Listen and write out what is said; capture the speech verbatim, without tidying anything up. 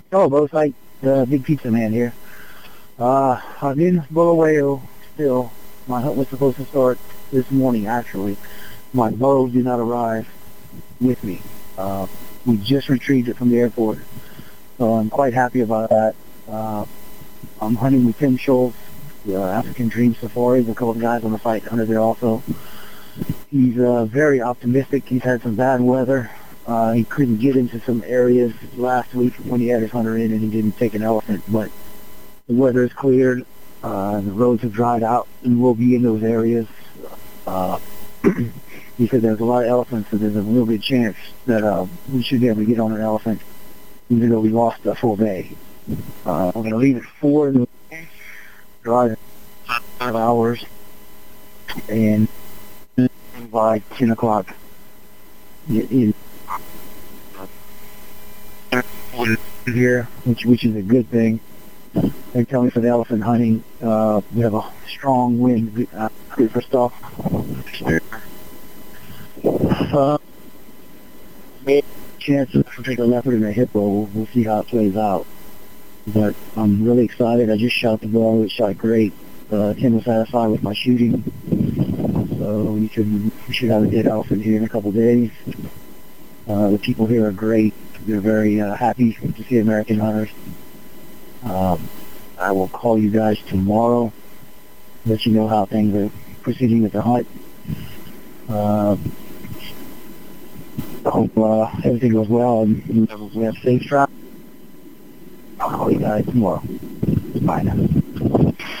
Oh, both like the big pizza man here. Uh, I'm in Bulawayo still. My hunt was supposed to start this morning, actually. My bow did not arrive with me. Uh, we just retrieved it from the airport, so I'm quite happy about that. Uh, I'm hunting with Tim Schultz, the African Dream Safari. There's a couple of guys on the site hunter there also. He's uh, very optimistic. He's had some bad weather. Uh, he couldn't get into some areas last week when he had his hunter in and he didn't take an elephant, but the weather is cleared. Uh, the roads have dried out and we'll be in those areas. Uh, he said there's a lot of elephants, so there's a real good chance that uh, we should be able to get on an elephant, even though we lost a full day. Uh, we're going to leave at four in the morning, drive five hours, and by ten o'clock, in here, which which is a good thing. They tell me for the elephant hunting, uh, we have a strong wind, uh, good for stuff. Uh, chance to take a leopard and a hippo. We'll, we'll see how it plays out. But I'm really excited. I just shot the bow. It shot great. Uh, Tim was satisfied with my shooting. So we should, we should have a dead elephant here in a couple days. Uh, the people here are great. They're very uh, happy to see American hunters. Um, I will call you guys tomorrow, let you know how things are proceeding with the hunt. Uh, I hope uh, everything goes well and we have safe travel. I'll call you guys tomorrow. Bye now.